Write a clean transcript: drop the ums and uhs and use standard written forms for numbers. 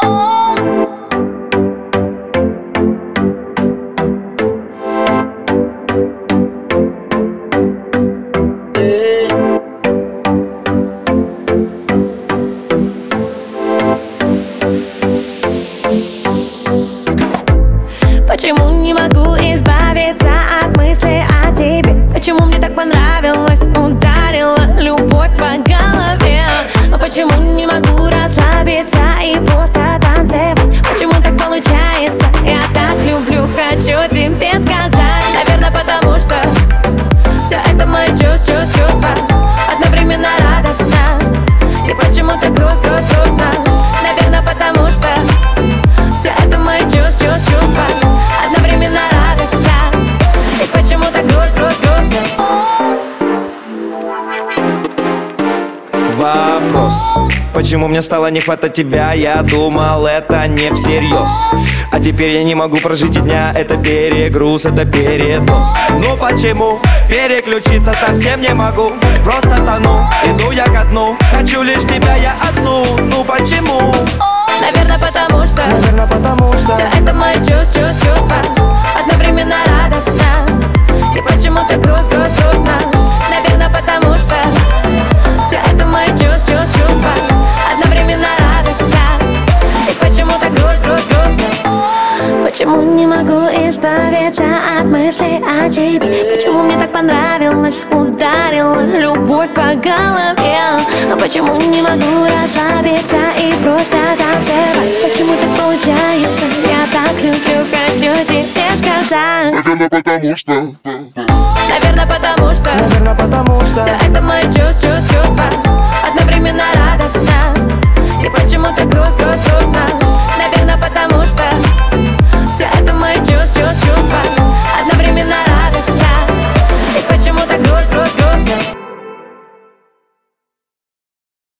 Почему не могу избавиться от мысли о тебе? Почему мне так понравилось, ударила любовь по голове? Почему не могу расслабиться и просто танцевать? Почему так получается? Я так люблю, хочу тебе сказать. Наверное, потому что все это мои чувства одновременно радостно и почему-то грустно. Наверное, потому что все это мои чувства одновременно радостно и почему-то грустно. Вопрос: почему мне стало не хватать тебя? Я думал, это не всерьез. А теперь я не могу прожить и дня. Это перегруз, это передоз. Ну почему? Переключиться совсем не могу. Просто тону, иду я ко дну. Хочу лишь тебя, я одну. Ну почему? Наверное, потому что все это мои чувства одновременно радостно и почему-то грустно. Наверное, потому что все это мои чувства одновременно радостно и почему-то грустно. Почему не могу избавиться от мыслей о тебе? Почему мне так понравилось, ударила любовь по голове? Почему не могу расслабиться и просто танцевать? Почему так получается? Я так люблю, хочу тебе сказать. Наверное, потому что все это мои чувства одновременно радостно